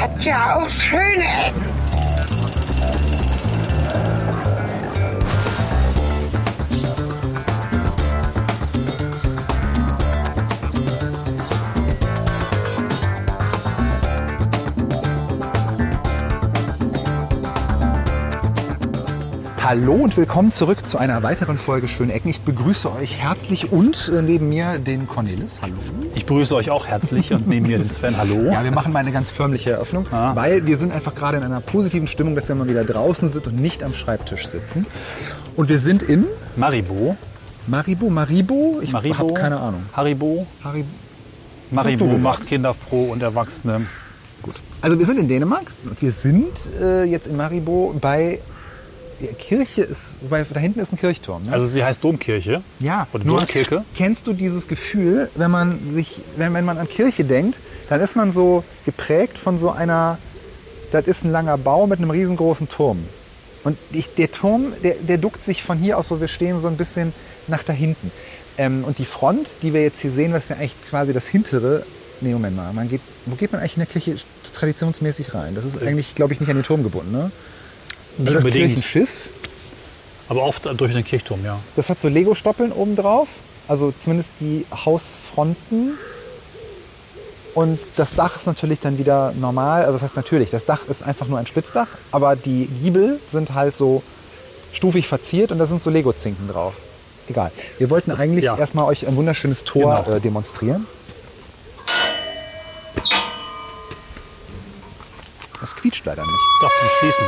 hat ja auch schöne Ecken. Hallo und willkommen zurück zu einer weiteren Folge Schöne Ecken. Ich begrüße euch herzlich und neben mir den Cornelis. Hallo. Ich begrüße euch auch herzlich und neben mir den Sven. Hallo. Ja, wir machen mal eine ganz förmliche Eröffnung, weil wir sind einfach gerade in einer positiven Stimmung, dass wir mal wieder draußen sind und nicht am Schreibtisch sitzen. Und wir sind in Maribo. Maribo? Ich habe keine Ahnung. Maribo macht Kinder froh und Erwachsene. Gut. Also wir sind in Dänemark und wir sind jetzt in Maribo bei... Die Kirche ist, wobei da hinten ist ein Kirchturm. Ne? Also sie heißt Domkirche. Ja. Oder Domkirche. Kennst du dieses Gefühl, wenn man an Kirche denkt, dann ist man so geprägt von so einer, das ist ein langer Bau mit einem riesengroßen Turm. Und der Turm, der duckt sich von hier aus so, wir stehen so ein bisschen nach da hinten. Und die Front, die wir jetzt hier sehen, das ist ja eigentlich quasi das hintere. Nee, Moment mal. Wo geht man eigentlich in der Kirche traditionsmäßig rein? Das ist eigentlich, glaube ich, nicht an den Turm gebunden, ne? Nicht also das unbedingt. Kirchenschiff. Aber oft durch den Kirchturm, ja. Das hat so Lego-Stoppeln oben drauf. Also zumindest die Hausfronten. Und das Dach ist natürlich dann wieder normal. Also das heißt natürlich, das Dach ist einfach nur ein Spitzdach. Aber die Giebel sind halt so stufig verziert und da sind so Lego-Zinken drauf. Egal. Wir wollten eigentlich erstmal euch ein wunderschönes Tor demonstrieren. Das quietscht leider nicht. Doch, beim Schließen.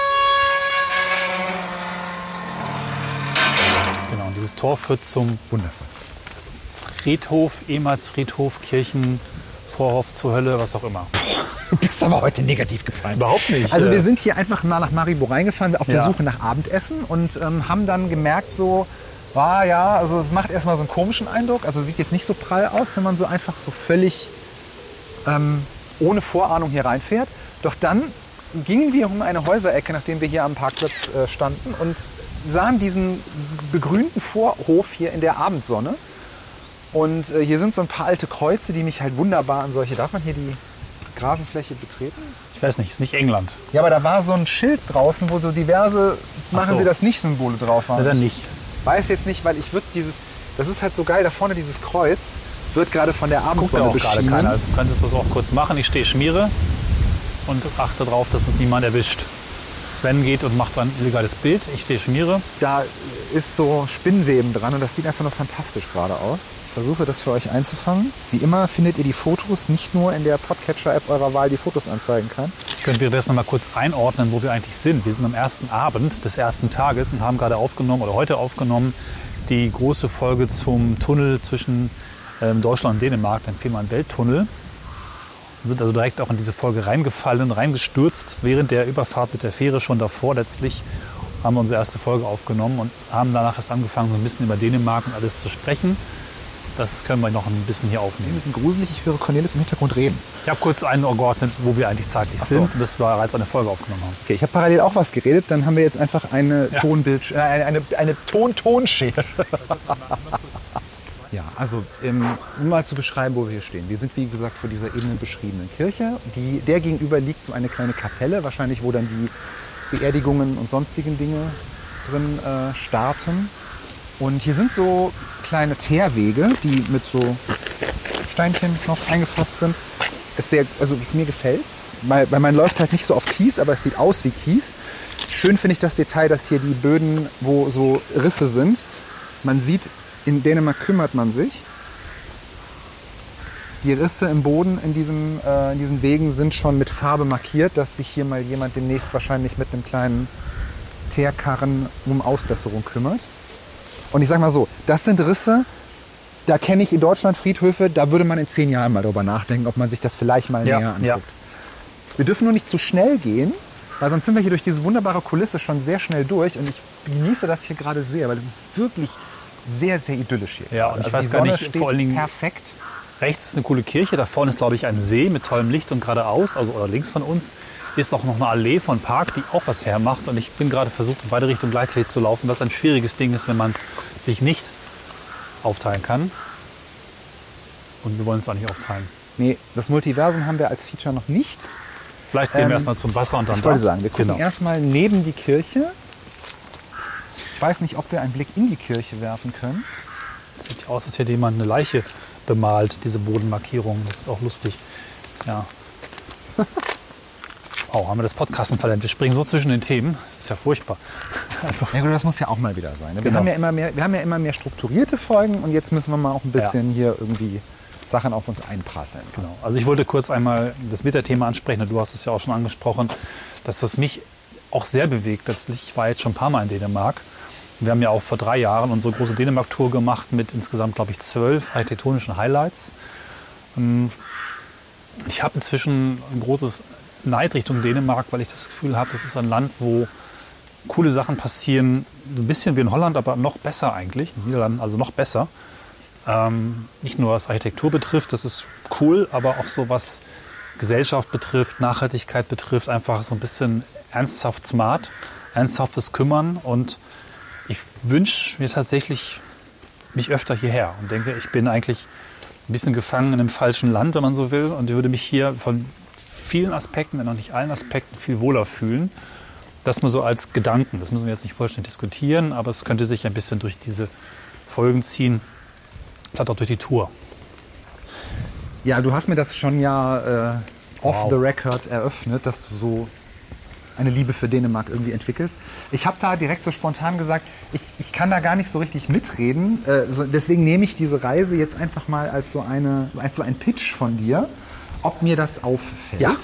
Genau, und dieses Tor führt zum Friedhof, ehemals Friedhof, Kirchen, Vorhof zur Hölle, was auch immer. Du bist aber heute negativ geprimed. Überhaupt nicht. Also wir sind hier einfach mal nach Maribo reingefahren, auf der Suche nach Abendessen und haben dann gemerkt also es macht erstmal so einen komischen Eindruck. Also sieht jetzt nicht so prall aus, wenn man so einfach so völlig ohne Vorahnung hier reinfährt. Doch dann gingen wir um eine Häuserecke, nachdem wir hier am Parkplatz standen und sahen diesen begrünten Vorhof hier in der Abendsonne. Und hier sind so ein paar alte Kreuze, die mich halt wunderbar an solche... Darf man hier die Rasenfläche betreten? Ich weiß nicht, ist nicht England. Ja, aber da war so ein Schild draußen, wo so diverse machen Sie das nicht Symbole drauf waren. Ja, dann nicht. Weiß jetzt nicht, weil das ist halt so geil, da vorne dieses Kreuz wird gerade von der Abendsonne beschienen. Keiner. Du könntest das auch kurz machen. Ich schmiere und achte darauf, dass uns niemand erwischt. Sven geht und macht ein illegales Bild. Ich schmiere. Da ist so Spinnweben dran und das sieht einfach nur fantastisch gerade aus. Ich versuche das für euch einzufangen. Wie immer findet ihr die Fotos nicht nur in der Podcatcher-App eurer Wahl, die Fotos anzeigen kann. Ich könnte währenddessen noch mal kurz einordnen, wo wir eigentlich sind. Wir sind am ersten Abend des ersten Tages und haben gerade heute aufgenommen, die große Folge zum Tunnel zwischen Deutschland und Dänemark, den Fehmarn-Belt-Tunnel. Sind also direkt auch in diese Folge reingestürzt, während der Überfahrt mit der Fähre schon davor letztlich haben wir unsere erste Folge aufgenommen und haben danach erst angefangen, so ein bisschen über Dänemark und alles zu sprechen. Das können wir noch ein bisschen hier aufnehmen. Ein bisschen gruselig, ich höre Cornelis im Hintergrund reden. Ich habe kurz eingeordnet, wo wir eigentlich zeitlich sind und dass wir bereits eine Folge aufgenommen haben. Okay, ich habe parallel auch was geredet, dann haben wir jetzt einfach eine Ton-Ton-Schere. Ja, also um mal zu beschreiben, wo wir hier stehen. Wir sind, wie gesagt, vor dieser eben beschriebenen Kirche. Der gegenüber liegt so eine kleine Kapelle, wahrscheinlich wo dann die Beerdigungen und sonstigen Dinge drin starten. Und hier sind so kleine Teerwege, die mit so Steinchen noch eingefasst sind. Mir gefällt's, weil man läuft halt nicht so auf Kies, aber es sieht aus wie Kies. Schön finde ich das Detail, dass hier die Böden, wo so Risse sind, man sieht, in Dänemark kümmert man sich. Die Risse im Boden in diesen Wegen sind schon mit Farbe markiert, dass sich hier mal jemand demnächst wahrscheinlich mit einem kleinen Teerkarren um Ausbesserung kümmert. Und ich sag mal so, das sind Risse, da kenne ich in Deutschland Friedhöfe, da würde man in 10 Jahren mal drüber nachdenken, ob man sich das vielleicht mal näher anguckt. Ja. Wir dürfen nur nicht zu schnell gehen, weil sonst sind wir hier durch diese wunderbare Kulisse schon sehr schnell durch. Und ich genieße das hier gerade sehr, weil es ist wirklich sehr, sehr idyllisch hier. Ja, und ich weiß gar nicht, vor allen Dingen perfekt. Rechts ist eine coole Kirche, da vorne ist, glaube ich, ein See mit tollem Licht und geradeaus, oder links von uns, ist auch noch eine Allee von Park, die auch was hermacht. Und ich bin gerade versucht, in beide Richtungen gleichzeitig zu laufen, was ein schwieriges Ding ist, wenn man sich nicht aufteilen kann. Und wir wollen es auch nicht aufteilen. Nee, das Multiversum haben wir als Feature noch nicht. Vielleicht gehen wir erstmal zum Wasser und dann Ich wollte sagen, wir gucken Genau. erstmal neben die Kirche. Ich weiß nicht, ob wir einen Blick in die Kirche werfen können. Sieht aus, als hätte jemand eine Leiche bemalt, diese Bodenmarkierung. Das ist auch lustig. Ja. Oh, haben wir das Podcasten verlernt. Wir springen so zwischen den Themen. Das ist ja furchtbar. Also, Ja gut, das muss ja auch mal wieder sein. Ne? Wir Genau. haben ja immer mehr strukturierte Folgen und jetzt müssen wir mal auch ein bisschen hier irgendwie Sachen auf uns einprasseln. genau. Also ich wollte kurz einmal das Meta-Thema ansprechen. Und du hast es ja auch schon angesprochen, dass das mich auch sehr bewegt. Letztlich, ich war jetzt schon ein paar Mal in Dänemark. Wir haben ja auch vor 3 Jahren unsere große Dänemark-Tour gemacht mit insgesamt, glaube ich, 12 architektonischen Highlights. Ich habe inzwischen ein großes Neid Richtung Dänemark, weil ich das Gefühl habe, das ist ein Land, wo coole Sachen passieren. Ein bisschen wie in Holland, aber noch besser eigentlich. In den Niederlanden also noch besser. Nicht nur was Architektur betrifft, das ist cool, aber auch so was Gesellschaft betrifft, Nachhaltigkeit betrifft, einfach so ein bisschen ernsthaft smart, ernsthaftes Kümmern. Und ich wünsche mir tatsächlich mich öfter hierher und denke, ich bin eigentlich ein bisschen gefangen in einem falschen Land, wenn man so will. Und ich würde mich hier von vielen Aspekten, wenn noch nicht allen Aspekten, viel wohler fühlen. Das nur so als Gedanken. Das müssen wir jetzt nicht vollständig diskutieren, aber es könnte sich ein bisschen durch diese Folgen ziehen, vielleicht auch durch die Tour. Ja, du hast mir das schon ja off Wow. the record eröffnet, dass du so eine Liebe für Dänemark irgendwie entwickelst. Ich habe da direkt so spontan gesagt, ich kann da gar nicht so richtig mitreden. Deswegen nehme ich diese Reise jetzt einfach mal als so ein Pitch von dir, ob mir das auffällt. Ja.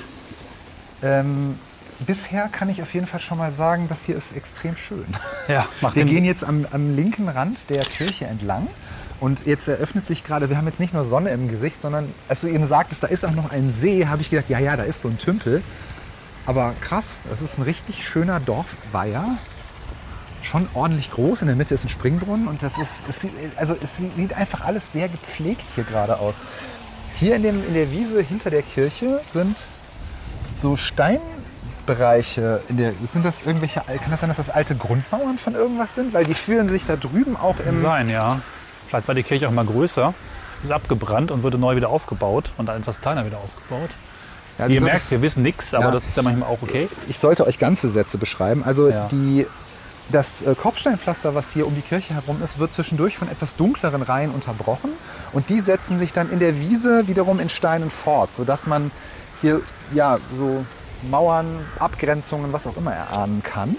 Bisher kann ich auf jeden Fall schon mal sagen, das hier ist extrem schön. Ja, macht Wir den- gehen jetzt am linken Rand der Kirche entlang. Und jetzt eröffnet sich gerade, wir haben jetzt nicht nur Sonne im Gesicht, sondern als du eben sagtest, da ist auch noch ein See, habe ich gedacht, ja, da ist so ein Tümpel. Aber krass, das ist ein richtig schöner Dorfweiher. Schon ordentlich groß, in der Mitte ist ein Springbrunnen und es sieht einfach alles sehr gepflegt hier gerade aus. Hier in der Wiese hinter der Kirche sind so Steinbereiche. Sind das irgendwelche, kann das sein, dass das alte Grundmauern von irgendwas sind? Weil die fühlen sich da drüben auch im... sein, ja. Vielleicht war die Kirche auch mal größer, ist abgebrannt und wurde neu wieder aufgebaut und dann etwas kleiner wieder aufgebaut. Ja, Wie ihr die merkt, sollte- wir wissen nichts, aber Ja. das ist ja manchmal auch okay. Ich sollte euch ganze Sätze beschreiben. Also Ja. das Kopfsteinpflaster, was hier um die Kirche herum ist, wird zwischendurch von etwas dunkleren Reihen unterbrochen. Und die setzen sich dann in der Wiese wiederum in Steinen fort, sodass man hier ja, so Mauern, Abgrenzungen, was auch immer erahnen kann.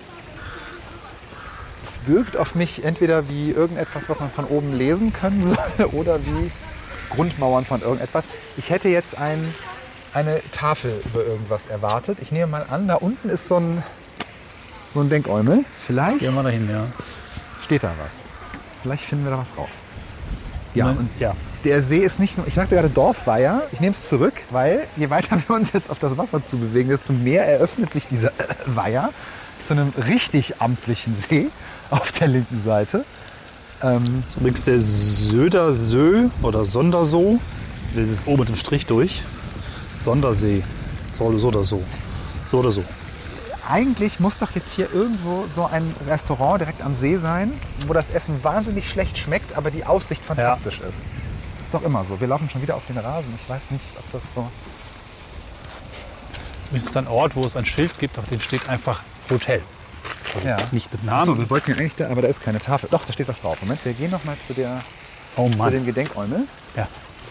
Es wirkt auf mich entweder wie irgendetwas, was man von oben lesen können soll, oder wie Grundmauern von irgendetwas. Ich hätte jetzt eine Tafel über irgendwas erwartet. Ich nehme mal an, da unten ist so ein Denkäumel. Vielleicht Gehen wir dahin, ja. steht da was. Vielleicht finden wir da was raus. Ja, und ja. der See ist nicht nur, ich sagte gerade Dorfweiher, ich nehme es zurück, weil je weiter wir uns jetzt auf das Wasser zu bewegen, desto mehr eröffnet sich dieser Weiher zu einem richtig amtlichen See auf der linken Seite. Das ist übrigens der Södersö oder Sonderso. Das ist oben mit dem Strich durch. Sondersee. So oder so. So oder so. Eigentlich muss doch jetzt hier irgendwo so ein Restaurant direkt am See sein, wo das Essen wahnsinnig schlecht schmeckt, aber die Aussicht fantastisch ist. Ist doch immer so. Wir laufen schon wieder auf den Rasen. Ich weiß nicht, ob das so... Es ist ein Ort, wo es ein Schild gibt, auf dem steht einfach Hotel. Also Ja. nicht mit Namen. Achso, wir wollten ja eigentlich da, aber da ist keine Tafel. Doch, da steht was drauf. Moment, wir gehen noch mal zu Oh dem Mann. Gedenkäumel. Ja.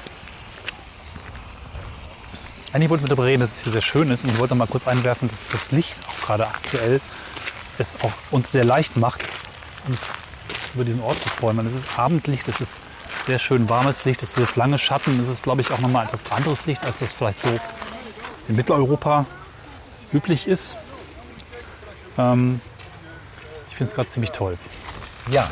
Eigentlich wollte ich darüber reden, dass es hier sehr schön ist. Und ich wollte mal kurz einwerfen, dass das Licht auch gerade aktuell es auch uns sehr leicht macht, uns über diesen Ort zu freuen. Es ist Abendlicht, es ist sehr schön warmes Licht, es wirft lange Schatten. Es ist, glaube ich, auch nochmal etwas anderes Licht, als das vielleicht so in Mitteleuropa üblich ist. Ich finde es gerade ziemlich toll. Ja.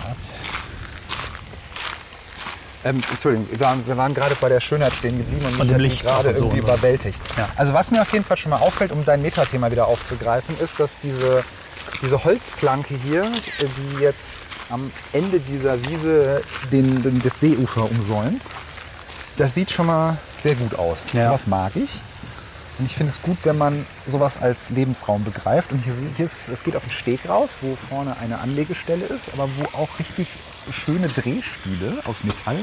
Entschuldigung, wir waren gerade bei der Schönheit stehen geblieben und Und mich dem hat die Licht gerade auch so, irgendwie ne? überwältigt. Ja. Also was mir auf jeden Fall schon mal auffällt, um dein Metathema wieder aufzugreifen, ist, dass diese Holzplanke hier, die jetzt am Ende dieser Wiese das Seeufer umsäumt, das sieht schon mal sehr gut aus. Ja. Sowas mag ich. Und ich finde es gut, wenn man sowas als Lebensraum begreift. Und es geht auf den Steg raus, wo vorne eine Anlegestelle ist, aber wo auch richtig schöne Drehstühle aus Metall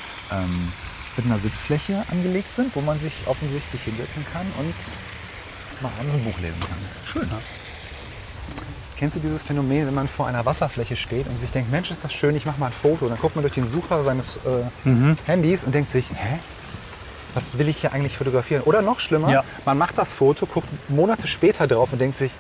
mit einer Sitzfläche angelegt sind, wo man sich offensichtlich hinsetzen kann und mal abends ein Buch lesen kann. Schön. Ja. Kennst du dieses Phänomen, wenn man vor einer Wasserfläche steht und sich denkt, Mensch, ist das schön, ich mache mal ein Foto. Dann guckt man durch den Sucher seines Handys und denkt sich, was will ich hier eigentlich fotografieren? Oder noch schlimmer, man macht das Foto, guckt Monate später drauf und denkt sich,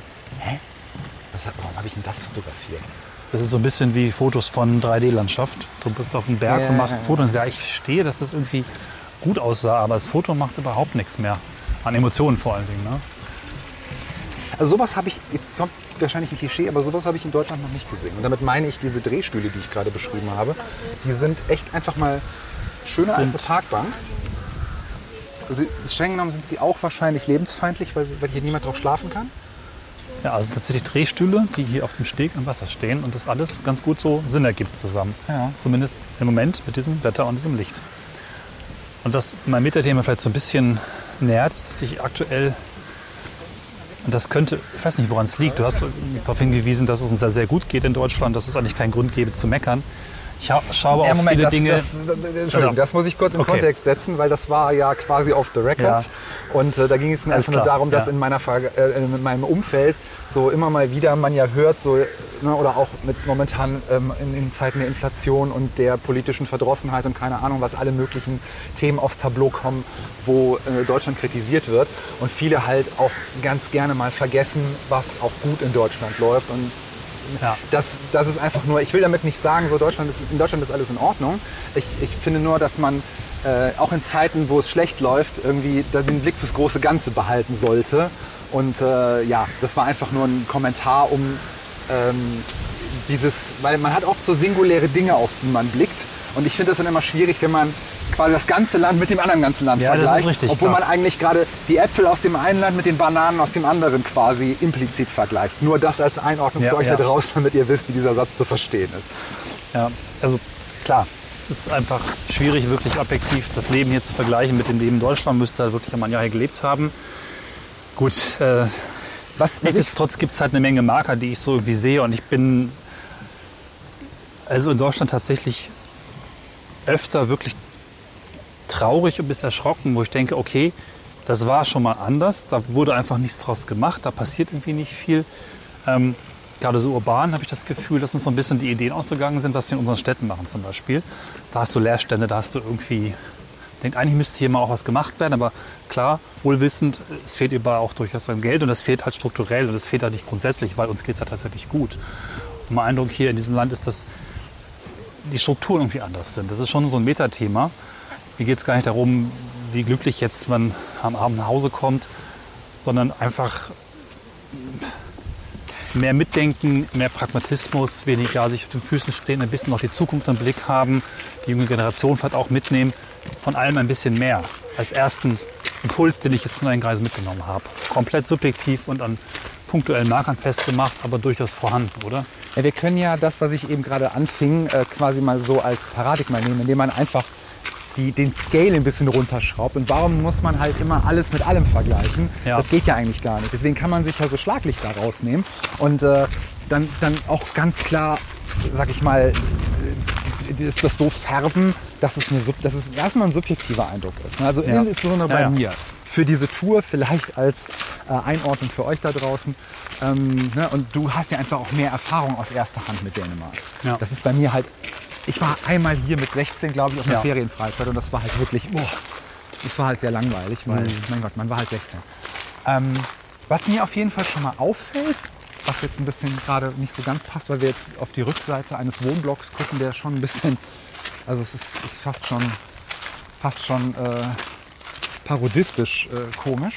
warum habe ich denn das fotografiert? Das ist so ein bisschen wie Fotos von 3D-Landschaft. Du bist auf dem Berg und machst ein Foto und sagst, ich verstehe, dass das irgendwie gut aussah, aber das Foto macht überhaupt nichts mehr. An Emotionen vor allen Dingen. Ne? Also sowas habe ich, jetzt kommt wahrscheinlich ein Klischee, aber sowas habe ich in Deutschland noch nicht gesehen. Und damit meine ich diese Drehstühle, die ich gerade beschrieben habe, die sind echt einfach mal schöner als eine Parkbank. Also streng genommen sind sie auch wahrscheinlich lebensfeindlich, weil hier niemand drauf schlafen kann. Ja, also tatsächlich Drehstühle, die hier auf dem Steg am Wasser stehen und das alles ganz gut so Sinn ergibt zusammen. Ja. Zumindest im Moment mit diesem Wetter und diesem Licht. Und was mein Metathema vielleicht so ein bisschen nähert, ist, dass ich aktuell, und das könnte, ich weiß nicht, woran es liegt, du hast darauf hingewiesen, dass es uns sehr gut geht in Deutschland, dass es eigentlich keinen Grund gäbe zu meckern. Ich schaue auf viele Dinge. Entschuldigung, das muss ich kurz in Kontext setzen, weil das war ja quasi off the record. Ja. Und da ging es mir einfach nur darum, dass in meinem Umfeld so immer mal wieder man ja hört, so, ne, oder auch mit momentan in Zeiten der Inflation und der politischen Verdrossenheit und keine Ahnung, was alle möglichen Themen aufs Tableau kommen, wo Deutschland kritisiert wird. Und viele halt auch ganz gerne mal vergessen, was auch gut in Deutschland läuft. Und das ist einfach nur, ich will damit nicht sagen, so in Deutschland ist alles in Ordnung. Ich finde nur, dass man auch in Zeiten, wo es schlecht läuft, irgendwie den Blick fürs große Ganze behalten sollte. Und das war einfach nur ein Kommentar weil man hat oft so singuläre Dinge, auf die man blickt. Und ich finde das dann immer schwierig, wenn man quasi das ganze Land mit dem anderen ganzen Land vergleicht. Das ist richtig, obwohl man eigentlich gerade die Äpfel aus dem einen Land mit den Bananen aus dem anderen quasi implizit vergleicht. Nur das als Einordnung für euch da draußen, damit ihr wisst, wie dieser Satz zu verstehen ist. Ja, also klar, es ist einfach schwierig, wirklich objektiv das Leben hier zu vergleichen mit dem Leben in Deutschland. Müsste halt wirklich ein Jahr hier gelebt haben. Gut, nichtsdestotrotz gibt es halt eine Menge Marker, die ich so irgendwie sehe. Und ich bin also in Deutschland tatsächlich öfter wirklich traurig und ein bisschen erschrocken, wo ich denke, okay, das war schon mal anders, da wurde einfach nichts draus gemacht, da passiert irgendwie nicht viel. Gerade so urban habe ich das Gefühl, dass uns so ein bisschen die Ideen ausgegangen sind, was wir in unseren Städten machen zum Beispiel. Da hast du Leerstände, da hast du irgendwie, denkt, eigentlich müsste hier mal auch was gemacht werden, aber klar, wohlwissend, es fehlt überall auch durchaus an Geld und das fehlt halt strukturell und das fehlt halt nicht grundsätzlich, weil uns geht es ja tatsächlich gut. Und mein Eindruck hier in diesem Land ist, dass die Strukturen irgendwie anders sind. Das ist schon so ein Metathema. Mir geht es gar nicht darum, wie glücklich jetzt man am Abend nach Hause kommt, sondern einfach mehr Mitdenken, mehr Pragmatismus, weniger sich auf den Füßen stehen, ein bisschen noch die Zukunft im Blick haben, die junge Generation vielleicht auch mitnehmen, von allem ein bisschen mehr. Als ersten Impuls, den ich jetzt in meinen Kreis mitgenommen habe. Komplett subjektiv und an punktuellen Markern festgemacht, aber durchaus vorhanden, oder? Ja, wir können ja das, was ich eben gerade anfing, quasi mal so als Paradigma nehmen, indem man einfach den Scale ein bisschen runterschraubt. Und warum muss man halt immer alles mit allem vergleichen? Ja. Das geht ja eigentlich gar nicht. Deswegen kann man sich ja so Schlaglichter rausnehmen und dann auch ganz klar, sag ich mal, das so färben, dass es erstmal ein subjektiver Eindruck ist. Also insbesondere bei mir. Für diese Tour, vielleicht als Einordnung für euch da draußen. Und du hast ja einfach auch mehr Erfahrung aus erster Hand mit Dänemark. Ja. Das ist bei mir halt, ich war einmal hier mit 16, glaube ich, auf einer Ferienfreizeit und das war halt wirklich, das war halt sehr langweilig, weil, mein Gott, man war halt 16. Was mir auf jeden Fall schon mal auffällt, was jetzt ein bisschen gerade nicht so ganz passt, weil wir jetzt auf die Rückseite eines Wohnblocks gucken, der schon ein bisschen, also es ist fast schon parodistisch komisch.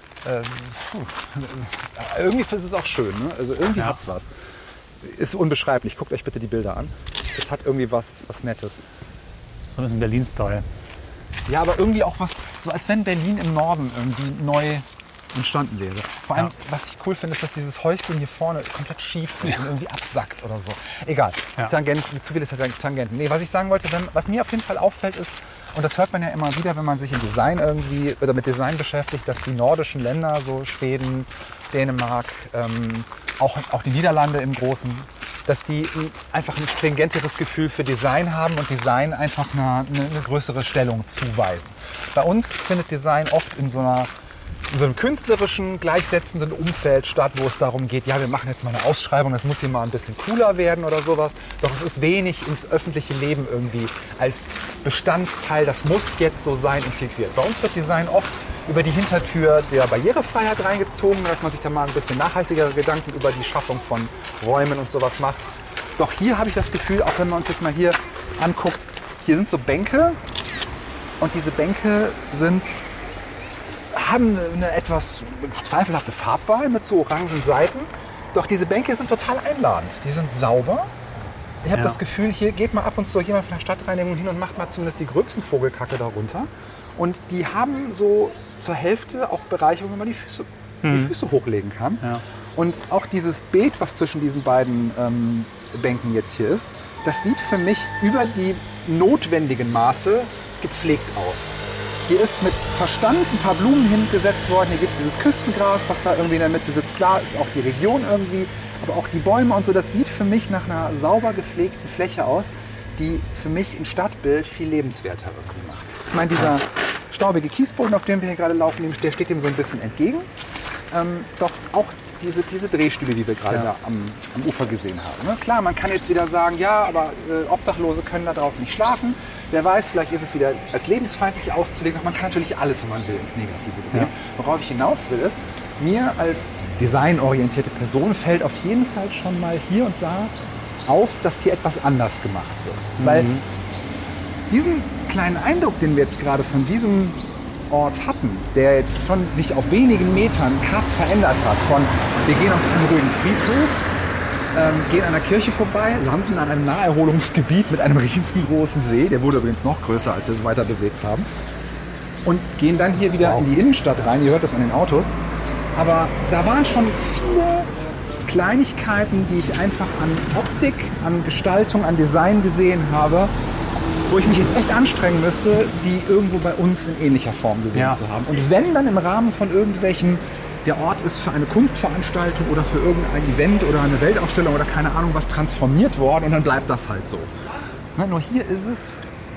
Irgendwie ist es auch schön, ne? Also irgendwie hat's was. Ist unbeschreiblich. Guckt euch bitte die Bilder an. Es hat irgendwie was Nettes. So ein bisschen Berlin-Style. Ja, aber irgendwie auch was, so als wenn Berlin im Norden irgendwie neu entstanden wäre. Vor allem, was ich cool finde, ist, dass dieses Häuschen hier vorne komplett schief ist und irgendwie absackt oder so. Egal, zu viele Tangenten. Nee, was ich sagen wollte, was mir auf jeden Fall auffällt ist, und das hört man ja immer wieder, wenn man sich in Design irgendwie oder mit Design beschäftigt, dass die nordischen Länder, so Schweden, Dänemark, auch die Niederlande im Großen, dass die einfach ein stringenteres Gefühl für Design haben und Design einfach eine größere Stellung zuweisen. Bei uns findet Design oft in so einer in so einem künstlerischen, gleichsetzenden Umfeld statt, wo es darum geht, ja, wir machen jetzt mal eine Ausschreibung, das muss hier mal ein bisschen cooler werden oder sowas. Doch es ist wenig ins öffentliche Leben irgendwie als Bestandteil, das muss jetzt so sein, integriert. Bei uns wird Design oft über die Hintertür der Barrierefreiheit reingezogen, dass man sich da mal ein bisschen nachhaltigere Gedanken über die Schaffung von Räumen und sowas macht. Doch hier habe ich das Gefühl, auch wenn man uns jetzt mal hier anguckt, hier sind so Bänke und diese Bänke haben eine etwas zweifelhafte Farbwahl mit so orangen Seiten. Doch diese Bänke sind total einladend. Die sind sauber. Ich habe das Gefühl, hier geht mal ab und zu jemand von der Stadtreinigung hin und macht mal zumindest die gröbsten Vogelkacke darunter. Und die haben so zur Hälfte auch Bereiche, wo man die Füße hochlegen kann. Ja. Und auch dieses Beet, was zwischen diesen beiden Bänken jetzt hier ist, das sieht für mich über die notwendigen Maße gepflegt aus. Hier ist mit Verstand ein paar Blumen hingesetzt worden. Hier gibt es dieses Küstengras, was da irgendwie in der Mitte sitzt. Klar ist auch die Region irgendwie, aber auch die Bäume und so. Das sieht für mich nach einer sauber gepflegten Fläche aus, die für mich ein Stadtbild viel lebenswerter irgendwie macht. Ich meine, dieser staubige Kiesboden, auf dem wir hier gerade laufen, der steht dem so ein bisschen entgegen. Doch auch diese Drehstühle, die wir gerade da am Ufer gesehen haben. Ne? Klar, man kann jetzt wieder sagen, ja, aber Obdachlose können da drauf nicht schlafen. Wer weiß, vielleicht ist es wieder als lebensfeindlich auszulegen. Doch man kann natürlich alles, wenn man will, ins Negative drehen. Ja. Worauf ich hinaus will, ist, mir als designorientierte Person fällt auf jeden Fall schon mal hier und da auf, dass hier etwas anders gemacht wird. Weil diesen kleinen Eindruck, den wir jetzt gerade von diesem Ort hatten, der jetzt schon sich auf wenigen Metern krass verändert hat. Von wir gehen auf einen ruhigen Friedhof, gehen an der Kirche vorbei, landen an einem Naherholungsgebiet mit einem riesengroßen See, der wurde übrigens noch größer, als wir uns weiter bewegt haben, und gehen dann hier wieder in die Innenstadt rein. Ihr hört das an den Autos. Aber da waren schon viele Kleinigkeiten, die ich einfach an Optik, an Gestaltung, an Design gesehen habe, wo ich mich jetzt echt anstrengen müsste, die irgendwo bei uns in ähnlicher Form gesehen zu haben. Und wenn dann im Rahmen von irgendwelchen, der Ort ist für eine Kunstveranstaltung oder für irgendein Event oder eine Weltausstellung oder keine Ahnung was transformiert worden und dann bleibt das halt so. Na, nur hier ist es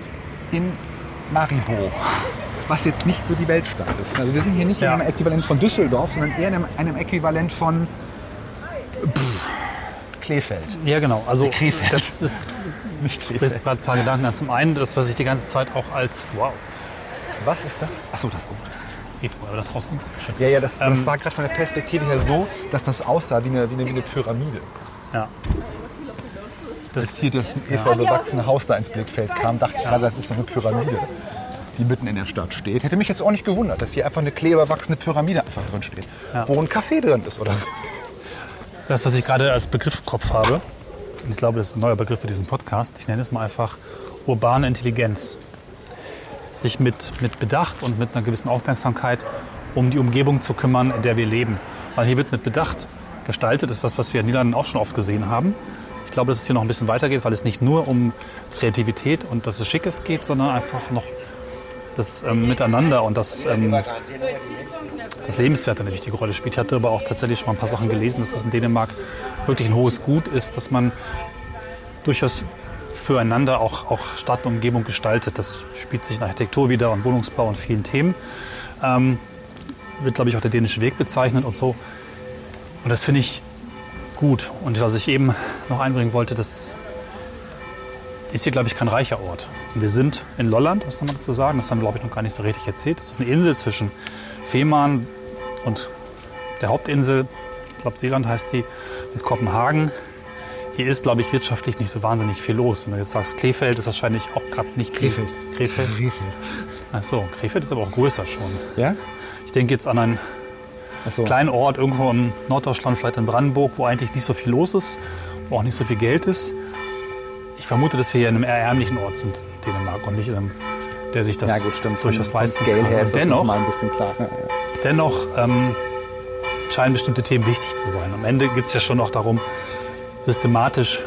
in Maribor, was jetzt nicht so die Weltstadt ist. Also wir sind hier nicht in einem Äquivalent von Düsseldorf, sondern eher in einem Äquivalent von Krefeld. Ja, genau. Also Krefeld. Das mich spricht gerade ein paar Gedanken an. Zum einen, das, was ich die ganze Zeit auch als Was ist das? Achso, das Efeu, aber das raus. Ja, das war gerade von der Perspektive her so, dass das aussah wie eine Pyramide. Ja. Als hier das efeu bewachsene Haus da ins Blickfeld kam, dachte ich gerade, das ist so eine Pyramide, die mitten in der Stadt steht. Hätte mich jetzt auch nicht gewundert, dass hier einfach eine kleberwachsene Pyramide einfach drin steht, wo ein Café drin ist oder so. Das, was ich gerade als Begriff im Kopf habe, und ich glaube, das ist ein neuer Begriff für diesen Podcast, ich nenne es mal einfach urbane Intelligenz. Sich mit Bedacht und mit einer gewissen Aufmerksamkeit um die Umgebung zu kümmern, in der wir leben. Weil hier wird mit Bedacht gestaltet, das ist das, was wir in den Niederlanden auch schon oft gesehen haben. Ich glaube, dass es hier noch ein bisschen weitergeht, weil es nicht nur um Kreativität und dass es Schickes geht, sondern einfach noch das Miteinander und das Lebenswert eine wichtige Rolle spielt. Ich hatte aber auch tatsächlich schon mal ein paar Sachen gelesen, dass es in Dänemark wirklich ein hohes Gut ist, dass man durchaus füreinander auch Stadt und Umgebung gestaltet. Das spielt sich in Architektur wieder und Wohnungsbau und vielen Themen. Wird, glaube ich, auch der dänische Weg bezeichnet und so. Und das finde ich gut. Und was ich eben noch einbringen wollte, das ist hier, glaube ich, kein reicher Ort. Wir sind in Lolland, was nochmal zu sagen, das haben wir, glaube ich, noch gar nicht so richtig erzählt. Das ist eine Insel zwischen Fehmarn und der Hauptinsel, ich glaube Seeland heißt sie, mit Kopenhagen. Hier ist, glaube ich, wirtschaftlich nicht so wahnsinnig viel los. Wenn du jetzt sagst, Krefeld ist wahrscheinlich auch gerade nicht Krefeld. Ach so, Krefeld ist aber auch größer schon. Ja? Ich denke jetzt an einen kleinen Ort irgendwo im Norddeutschland, vielleicht in Brandenburg, wo eigentlich nicht so viel los ist, wo auch nicht so viel Geld ist. Ich vermute, dass wir hier in einem eher ärmlichen Ort sind, Dänemark, und nicht in einem, der sich das durchaus leisten kann. Her ist dennoch, das mal ein bisschen klar. Dennoch scheinen bestimmte Themen wichtig zu sein. Am Ende geht es ja schon auch darum, systematisch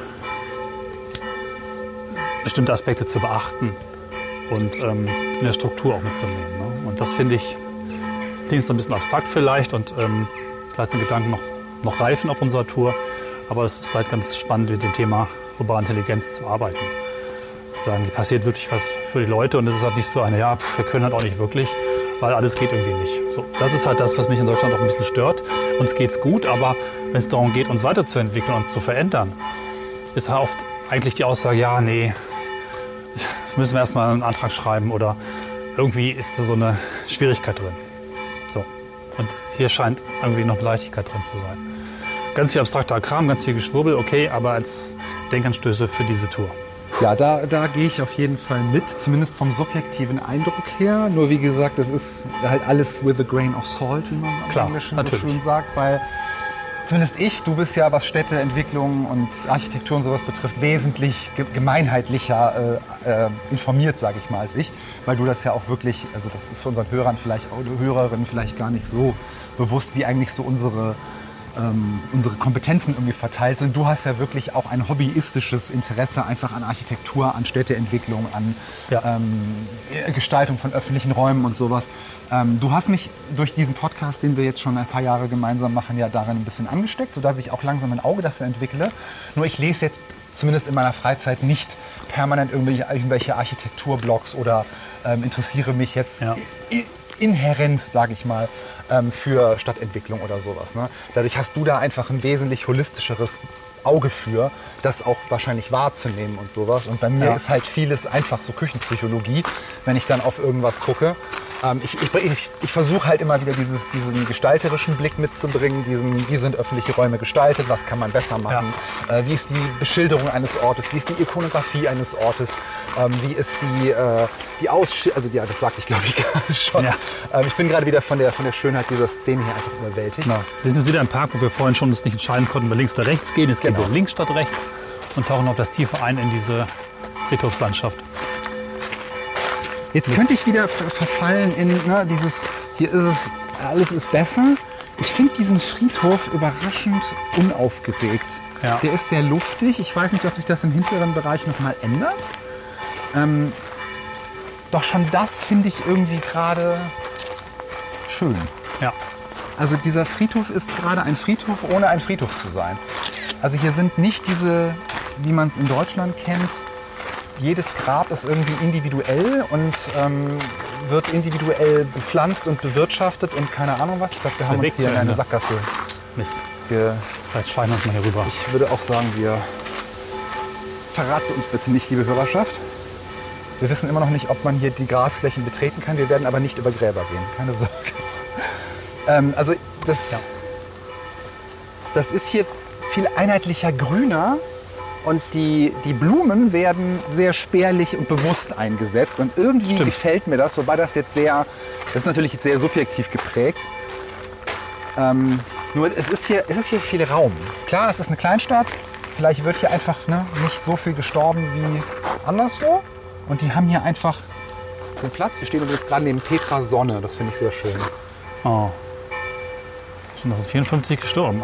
bestimmte Aspekte zu beachten und in der Struktur auch mitzunehmen. Ne? Und das finde ich, klingt so ein bisschen abstrakt vielleicht und ich lasse den Gedanken noch reifen auf unserer Tour, aber es ist vielleicht ganz spannend, mit dem Thema urbane Intelligenz zu arbeiten. sagen, hier passiert wirklich was für die Leute und es ist halt nicht so eine, ja, wir können halt auch nicht wirklich, weil alles geht irgendwie nicht. So, das ist halt das, was mich in Deutschland auch ein bisschen stört. Uns geht's gut, aber wenn es darum geht, uns weiterzuentwickeln, uns zu verändern, ist halt oft eigentlich die Aussage, ja, nee, jetzt müssen wir erstmal einen Antrag schreiben oder irgendwie ist da so eine Schwierigkeit drin. So. Und hier scheint irgendwie noch Leichtigkeit drin zu sein. Ganz viel abstrakter Kram, ganz viel Geschwurbel, okay, aber als Denkanstöße für diese Tour. Ja, da gehe ich auf jeden Fall mit, zumindest vom subjektiven Eindruck her. Nur wie gesagt, das ist halt alles with a grain of salt, wie man im Englischen so schön sagt, weil zumindest du bist ja, was Städteentwicklung und Architektur und sowas betrifft, wesentlich gemeinheitlicher informiert, sage ich mal, als ich. Weil du das ja auch wirklich, also das ist für unseren Hörern vielleicht, Hörerinnen vielleicht gar nicht so bewusst, wie eigentlich so unsere Kompetenzen irgendwie verteilt sind. Du hast ja wirklich auch ein hobbyistisches Interesse einfach an Architektur, an Städteentwicklung, an Gestaltung von öffentlichen Räumen und sowas. Du hast mich durch diesen Podcast, den wir jetzt schon ein paar Jahre gemeinsam machen, ja darin ein bisschen angesteckt, sodass ich auch langsam ein Auge dafür entwickle. Nur ich lese jetzt zumindest in meiner Freizeit nicht permanent irgendwelche Architekturblogs oder interessiere mich jetzt inhärent, sage ich mal, für Stadtentwicklung oder sowas. Ne? Dadurch hast du da einfach ein wesentlich holistischeres Auge für, das auch wahrscheinlich wahrzunehmen und sowas. Und bei mir ist halt vieles einfach so Küchenpsychologie, wenn ich dann auf irgendwas gucke. Ich versuche halt immer wieder diesen gestalterischen Blick mitzubringen, wie sind öffentliche Räume gestaltet, was kann man besser machen, wie ist die Beschilderung eines Ortes, wie ist die Ikonografie eines Ortes, wie ist die Ausschilderung, also ja, das sagte ich glaube ich gerade schon. Ja. Ich bin gerade wieder von der Schönheit dieser Szene hier einfach überwältigt. Genau. Wir sind jetzt wieder im Park, wo wir vorhin schon uns nicht entscheiden konnten, ob wir links oder rechts gehen. Jetzt gehen wir links statt rechts und tauchen auf das Tiefe ein in diese Friedhofslandschaft. Jetzt könnte ich wieder verfallen in dieses, hier ist es, alles ist besser. Ich finde diesen Friedhof überraschend unaufgeregt. Ja. Der ist sehr luftig. Ich weiß nicht, ob sich das im hinteren Bereich noch mal ändert. Doch schon das finde ich irgendwie gerade schön. Ja. Also dieser Friedhof ist gerade ein Friedhof, ohne ein Friedhof zu sein. Also hier sind nicht diese, wie man es in Deutschland kennt, jedes Grab ist irgendwie individuell und wird individuell bepflanzt und bewirtschaftet und keine Ahnung was. Ich glaube, wir haben uns hier in eine Sackgasse. Mist. Vielleicht schreien wir uns mal hier rüber. Ich würde auch sagen, wir verraten uns bitte nicht, liebe Hörerschaft. Wir wissen immer noch nicht, ob man hier die Grasflächen betreten kann. Wir werden aber nicht über Gräber gehen. Keine Sorge. Also das ist hier viel einheitlicher grüner. Und die Blumen werden sehr spärlich und bewusst eingesetzt. Und irgendwie gefällt mir das, wobei das jetzt das ist natürlich jetzt sehr subjektiv geprägt. Nur es ist hier viel Raum. Klar, es ist eine Kleinstadt. Vielleicht wird hier einfach nicht so viel gestorben wie anderswo. Und die haben hier einfach den Platz. Wir stehen übrigens gerade neben Petra Sonne. Das finde ich sehr schön. Oh. Schon 1954 gestorben,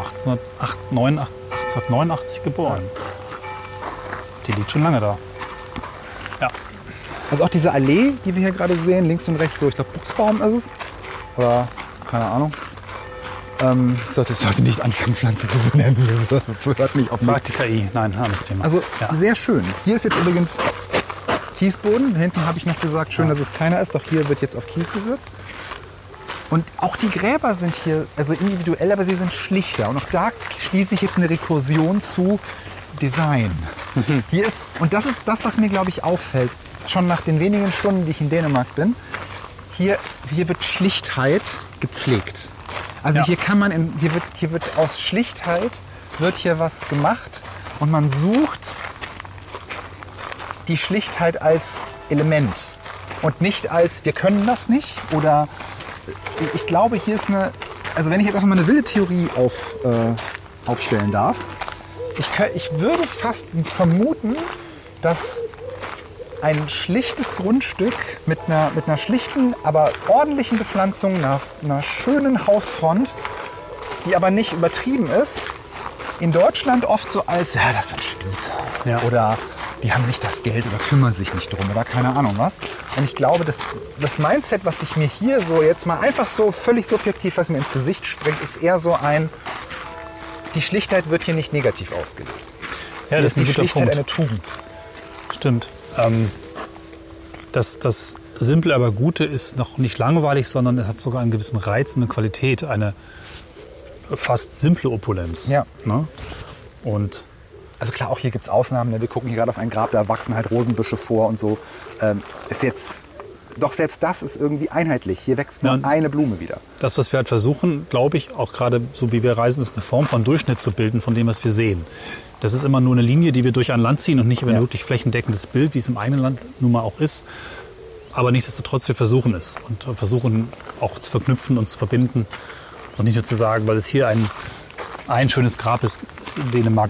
1889 geboren. Ja. Die liegt schon lange da. Ja. Also auch diese Allee, die wir hier gerade sehen, links und rechts, so ich glaube Buchsbaum ist es. Oder keine Ahnung. Ich sollte nicht anfangen, Pflanzen zu benennen. Das hört nicht auf. Fragt die KI. Nein, anderes Thema. Also sehr schön. Hier ist jetzt übrigens Kiesboden. Da hinten habe ich noch gesagt, schön, dass es keiner ist. Doch hier wird jetzt auf Kies gesetzt. Und auch die Gräber sind hier also individuell, aber sie sind schlichter. Und auch da schließe ich jetzt eine Rekursion zu Design. Hier ist, und das ist das, was mir, glaube ich, auffällt, schon nach den wenigen Stunden, die ich in Dänemark bin, hier wird Schlichtheit gepflegt. Also hier wird aus Schlichtheit wird hier was gemacht und man sucht die Schlichtheit als Element und nicht als, wir können das nicht oder ich glaube, hier ist also wenn ich jetzt einfach mal eine wilde Theorie aufstellen darf, ich würde fast vermuten, dass ein schlichtes Grundstück mit einer schlichten, aber ordentlichen Bepflanzung, einer schönen Hausfront, die aber nicht übertrieben ist, in Deutschland oft so als, das sind Spießer. Ja. Oder die haben nicht das Geld oder kümmern sich nicht drum oder keine Ahnung was. Und ich glaube, das Mindset, was sich mir hier so jetzt mal einfach so völlig subjektiv, was mir ins Gesicht springt, ist eher so die Schlichtheit wird hier nicht negativ ausgelegt. Ja, das ist ein guter Schlichtheit Punkt. Eine Tugend. Stimmt. Das Simple, aber Gute ist noch nicht langweilig, sondern es hat sogar einen gewissen Reiz und eine Qualität, eine fast simple Opulenz. Ja. Ne? Und Also klar, auch hier gibt es Ausnahmen. Ne? Wir gucken hier gerade auf ein Grab, da wachsen halt Rosenbüsche vor und so. Ist jetzt, doch selbst das ist irgendwie einheitlich. Hier wächst nur eine Blume wieder. das, was wir halt versuchen, glaube ich, auch gerade so wie wir reisen, ist eine Form von Durchschnitt zu bilden von dem, was wir sehen. Das ist immer nur eine Linie, die wir durch ein Land ziehen und nicht ein wirklich flächendeckendes Bild, wie es im eigenen Land nun mal auch ist. Aber nichtsdestotrotz, wir versuchen es und versuchen auch zu verknüpfen und zu verbinden. Und nicht nur zu sagen, weil es hier ein schönes Grab ist in Dänemark.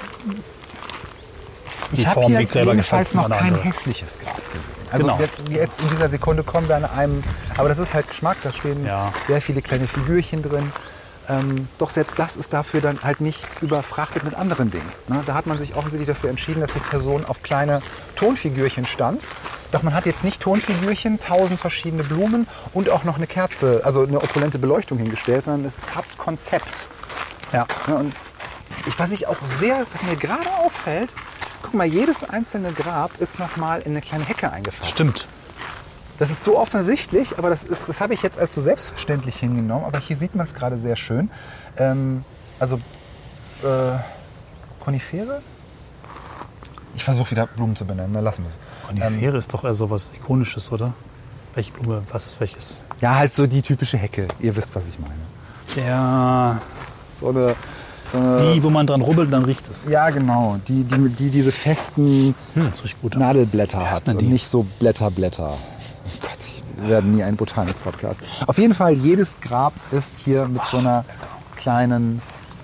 Ich habe hier jedenfalls noch kein hässliches Grab gesehen. Also jetzt in dieser Sekunde kommen wir an einem, aber das ist halt Geschmack, da stehen sehr viele kleine Figürchen drin. Doch selbst das ist dafür dann halt nicht überfrachtet mit anderen Dingen. Ne? Da hat man sich offensichtlich dafür entschieden, dass die Person auf kleine Tonfigürchen stand. Doch man hat jetzt nicht Tonfigürchen, 1000 verschiedene Blumen und auch noch eine Kerze, also eine opulente Beleuchtung hingestellt, sondern es hat Konzept. Ja. Ne? Und was mir gerade auffällt, guck mal, jedes einzelne Grab ist nochmal in eine kleine Hecke eingefasst. Stimmt. Das ist so offensichtlich, aber das habe ich jetzt als so selbstverständlich hingenommen. Aber hier sieht man es gerade sehr schön. Konifere? Ich versuche wieder Blumen zu benennen, dann lassen wir es. Konifere ist doch eher so was Ikonisches, oder? Welche Blume, welches? Ja, halt so die typische Hecke. Ihr wisst, was ich meine. Ja. So eine die, wo man dran rubbelt, dann riecht es. Ja, genau. Die diese festen das riecht gut. Nadelblätter hat und nicht so Blätter. Oh Gott, wir werden nie ein Botanik-Podcast. Auf jeden Fall, jedes Grab ist hier mit so einer kleinen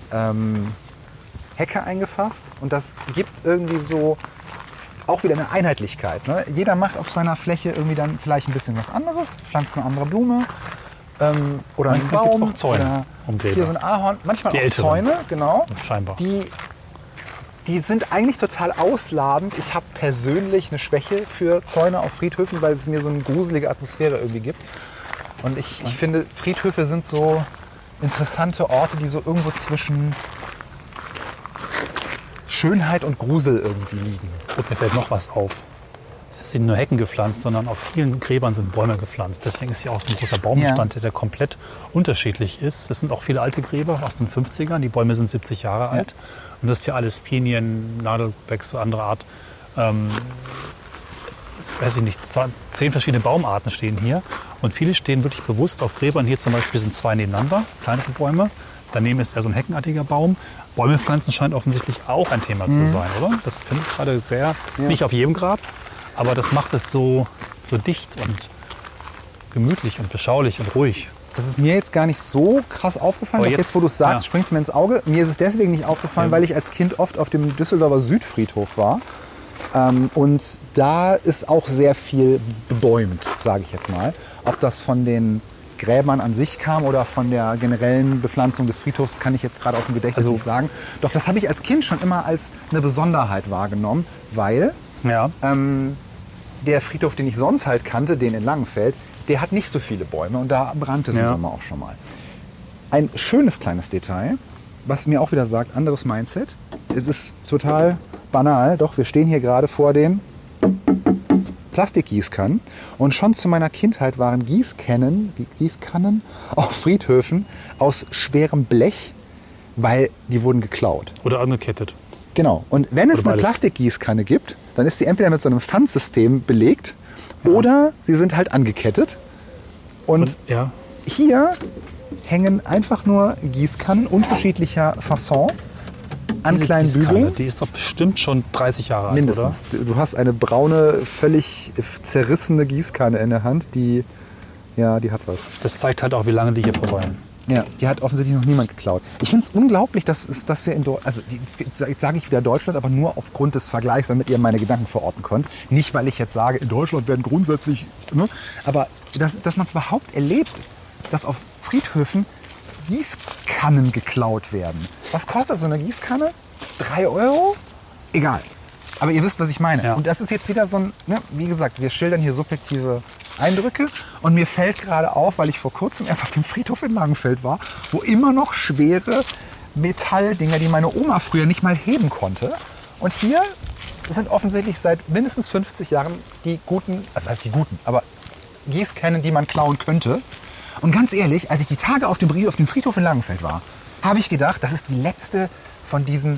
Hecke eingefasst. Und das gibt irgendwie so auch wieder eine Einheitlichkeit. Ne? Jeder macht auf seiner Fläche irgendwie dann vielleicht ein bisschen was anderes, pflanzt eine andere Blume. Oder einen Baum. Gibt's auch Zäune um Gräber. Hier so ein Ahorn. Manchmal die auch Älteren. Zäune, genau. Scheinbar. Die sind eigentlich total ausladend. Ich habe persönlich eine Schwäche für Zäune auf Friedhöfen, weil es mir so eine gruselige Atmosphäre irgendwie gibt. Und ich finde, Friedhöfe sind so interessante Orte, die so irgendwo zwischen Schönheit und Grusel irgendwie liegen. Und mir fällt noch was auf. Es sind nur Hecken gepflanzt, sondern auf vielen Gräbern sind Bäume gepflanzt. Deswegen ist hier auch so ein großer Baumbestand, der komplett unterschiedlich ist. Es sind auch viele alte Gräber aus den 50ern. Die Bäume sind 70 Jahre alt. Und das ist ja alles Pinien, Nadelwächse, andere Art. 10 verschiedene Baumarten stehen hier. Und viele stehen wirklich bewusst auf Gräbern. Hier zum Beispiel sind 2 nebeneinander, kleinere Bäume. Daneben ist eher so ein heckenartiger Baum. Bäume pflanzen scheint offensichtlich auch ein Thema zu sein, oder? Das finde ich gerade sehr, nicht auf jedem Grab. Aber das macht es so dicht und gemütlich und beschaulich und ruhig. Das ist mir jetzt gar nicht so krass aufgefallen. Jetzt, wo du es sagst, springt es mir ins Auge. Mir ist es deswegen nicht aufgefallen, weil ich als Kind oft auf dem Düsseldorfer Südfriedhof war. Und da ist auch sehr viel bebäumt, sage ich jetzt mal. Ob das von den Gräbern an sich kam oder von der generellen Bepflanzung des Friedhofs, kann ich jetzt gerade aus dem Gedächtnis nicht sagen. Doch das habe ich als Kind schon immer als eine Besonderheit wahrgenommen, weil der Friedhof, den ich sonst halt kannte, den in Langenfeld, der hat nicht so viele Bäume und da brannte es im Sommer auch schon mal. Ein schönes kleines Detail, was mir auch wieder sagt, anderes Mindset. Es ist total banal, doch wir stehen hier gerade vor den Plastikgießkannen und schon zu meiner Kindheit waren Gießkannen auf Friedhöfen aus schwerem Blech, weil die wurden geklaut. Oder angekettet. Genau. Und wenn es eine Plastikgießkanne gibt, dann ist sie entweder mit so einem Pfandsystem belegt oder sie sind halt angekettet. Und hier hängen einfach nur Gießkannen unterschiedlicher Fasson an kleinen Bügeln. Die ist doch bestimmt schon 30 Jahre alt, mindestens. Oder? Du hast eine braune, völlig zerrissene Gießkanne in der Hand, die hat was. Das zeigt halt auch, wie lange die hier verweilen. Ja, die hat offensichtlich noch niemand geklaut. Ich finde es unglaublich, dass wir in Deutschland, also jetzt sage ich wieder Deutschland, aber nur aufgrund des Vergleichs, damit ihr meine Gedanken verorten könnt. Nicht, weil ich jetzt sage, in Deutschland werden grundsätzlich, aber dass man es überhaupt erlebt, dass auf Friedhöfen Gießkannen geklaut werden. Was kostet so eine Gießkanne? 3 €? Egal. Aber ihr wisst, was ich meine. Ja. Und das ist jetzt wieder so ein, wie gesagt, wir schildern hier subjektive Eindrücke. Und mir fällt gerade auf, weil ich vor kurzem erst auf dem Friedhof in Langenfeld war, wo immer noch schwere Metalldinger, die meine Oma früher nicht mal heben konnte. Und hier sind offensichtlich seit mindestens 50 Jahren die guten, also heißt die guten, aber Gießkannen, die man klauen könnte. Und ganz ehrlich, als ich die Tage auf dem Friedhof in Langenfeld war, habe ich gedacht, das ist die letzte von diesen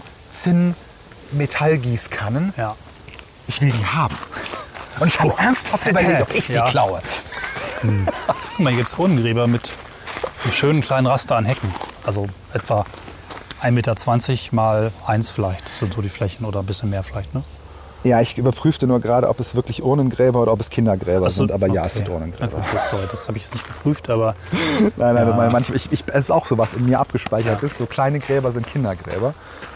Zinn-Metallgießkannen. Ja. Ich will die haben. Und ich habe ernsthaft überlegt, ob ich sie klaue. Guck mal, hier gibt es Urnengräber mit einem schönen kleinen Raster an Hecken. Also etwa 1,20 Meter mal 1 vielleicht. Das sind so die Flächen oder ein bisschen mehr vielleicht, ne? Ja, ich überprüfte nur gerade, ob es wirklich Urnengräber oder ob es Kindergräber sind. Aber ja, es sind Urnengräber. Ja, das habe ich jetzt nicht geprüft, aber... Nein, manchmal, es ist auch so, was in mir abgespeichert ist. So kleine Gräber sind Kindergräber.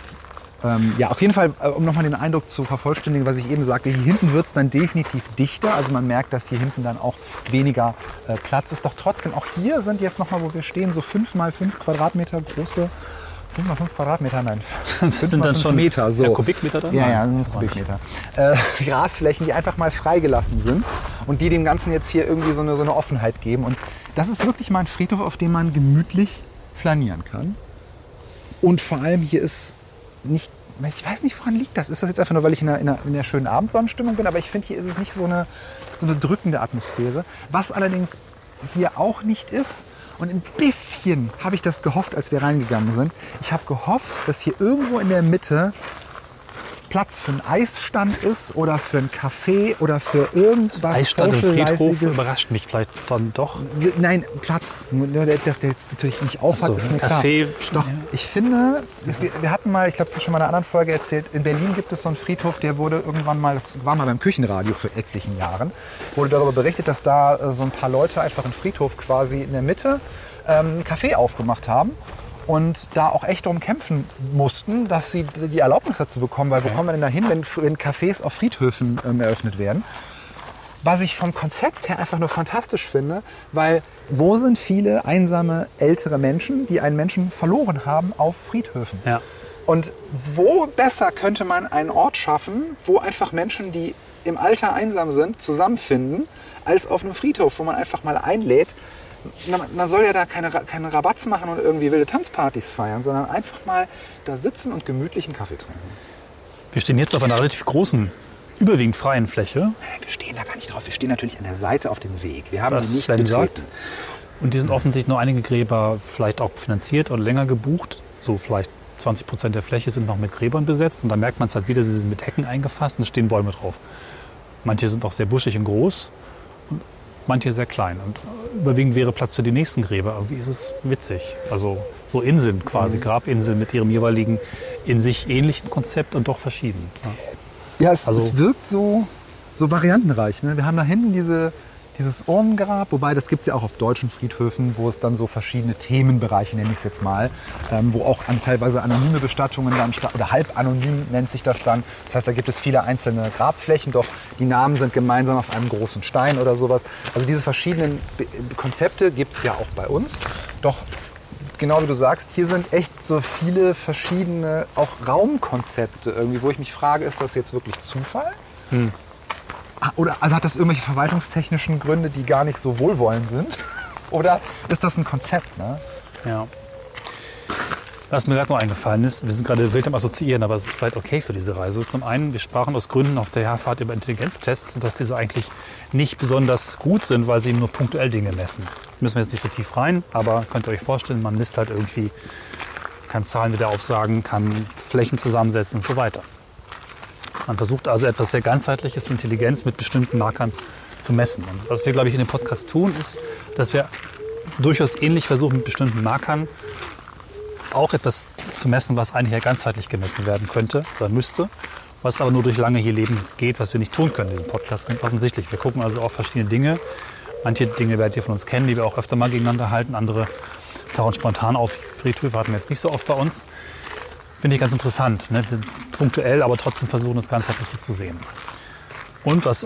Ja, auf jeden Fall, um nochmal den Eindruck zu vervollständigen, was ich eben sagte, hier hinten wird es dann definitiv dichter. Also man merkt, dass hier hinten dann auch weniger Platz ist. Doch trotzdem, auch hier sind jetzt nochmal, wo wir stehen, so 5 mal 5 Quadratmeter große... 5 mal 5 Quadratmeter, nein. Das sind dann schon Meter, so. Kubikmeter dann? Ja, das sind Kubikmeter. Grasflächen, die einfach mal freigelassen sind und die dem Ganzen jetzt hier irgendwie so eine Offenheit geben. Und das ist wirklich mal ein Friedhof, auf dem man gemütlich flanieren kann. Und vor allem hier ist nicht, ich weiß nicht, woran liegt das. Ist das jetzt einfach nur, weil ich in einer schönen Abendsonnenstimmung bin? Aber ich finde, hier ist es nicht so eine drückende Atmosphäre. Was allerdings hier auch nicht ist, und ein bisschen habe ich das gehofft, als wir reingegangen sind. Ich habe gehofft, dass hier irgendwo in der Mitte Platz für einen Eisstand ist oder für einen Café oder für irgendwas Eisstand im Friedhof Socializiges. Überrascht mich vielleicht dann doch. Nein, Platz. Nur der jetzt natürlich nicht aufhat, ist mir Café, klar. Doch, ich finde, wir hatten mal, ich glaube, es ist schon mal in einer anderen Folge erzählt, in Berlin gibt es so einen Friedhof, der wurde irgendwann mal, das war mal beim Küchenradio vor etlichen Jahren, wurde darüber berichtet, dass da so ein paar Leute einfach einen Friedhof quasi in der Mitte ein Café aufgemacht haben. Und da auch echt darum kämpfen mussten, dass sie die Erlaubnis dazu bekommen. Weil wo kommen wir denn da hin, wenn Cafés auf Friedhöfen eröffnet werden? Was ich vom Konzept her einfach nur fantastisch finde. Weil wo sind viele einsame ältere Menschen, die einen Menschen verloren haben auf Friedhöfen? Ja. Und wo besser könnte man einen Ort schaffen, wo einfach Menschen, die im Alter einsam sind, zusammenfinden, als auf einem Friedhof, wo man einfach mal einlädt. Man soll ja da keine Rabatz machen und irgendwie wilde Tanzpartys feiern, sondern einfach mal da sitzen und gemütlich einen Kaffee trinken. Wir stehen jetzt auf einer relativ großen, überwiegend freien Fläche. Wir stehen da gar nicht drauf. Wir stehen natürlich an der Seite auf dem Weg. Wir haben Was die nicht Sven betreten. sagt. Und die sind offensichtlich nur einige Gräber vielleicht auch finanziert oder länger gebucht. So vielleicht 20% der Fläche sind noch mit Gräbern besetzt. Und da merkt man es halt wieder, sie sind mit Hecken eingefasst und es stehen Bäume drauf. Manche sind auch sehr buschig und groß. Und manche sehr klein. Und überwiegend wäre Platz für die nächsten Gräber. Aber wie ist es witzig? Also so Inseln quasi, Grabinseln mit ihrem jeweiligen in sich ähnlichen Konzept und doch verschieden. Ja, es wirkt so variantenreich. Ne? Wir haben da hinten dieses Urnengrab, wobei das gibt es ja auch auf deutschen Friedhöfen, wo es dann so verschiedene Themenbereiche, nenne ich es jetzt mal, wo auch teilweise anonyme Bestattungen dann, oder halb anonym nennt sich das dann. Das heißt, da gibt es viele einzelne Grabflächen, doch die Namen sind gemeinsam auf einem großen Stein oder sowas. Also diese verschiedenen Konzepte gibt es ja auch bei uns. Doch genau wie du sagst, hier sind echt so viele verschiedene auch Raumkonzepte irgendwie, wo ich mich frage, ist das jetzt wirklich Zufall? Oder also hat das irgendwelche verwaltungstechnischen Gründe, die gar nicht so wohlwollend sind? Oder ist das ein Konzept? Ne? Ja. Was mir gerade noch eingefallen ist, wir sind gerade wild am Assoziieren, aber es ist vielleicht okay für diese Reise. Zum einen, wir sprachen aus Gründen auf der Herfahrt über Intelligenztests und dass diese eigentlich nicht besonders gut sind, weil sie eben nur punktuell Dinge messen. Müssen wir jetzt nicht so tief rein, aber könnt ihr euch vorstellen, man misst halt irgendwie, kann Zahlen wieder aufsagen, kann Flächen zusammensetzen und so weiter. Man versucht also etwas sehr ganzheitliches für Intelligenz mit bestimmten Markern zu messen. Und was wir, glaube ich, in dem Podcast tun, ist, dass wir durchaus ähnlich versuchen, mit bestimmten Markern auch etwas zu messen, was eigentlich ja ganzheitlich gemessen werden könnte oder müsste, was aber nur durch lange hier Leben geht, was wir nicht tun können in diesem Podcast, ganz offensichtlich. Wir gucken also auf verschiedene Dinge. Manche Dinge werdet ihr von uns kennen, die wir auch öfter mal gegeneinander halten. Andere tauchen spontan auf. Friedhöfe hatten wir jetzt nicht so oft bei uns. Finde ich ganz interessant, ne? Punktuell, aber trotzdem versuchen, das Ganzheitliche zu sehen. Und was,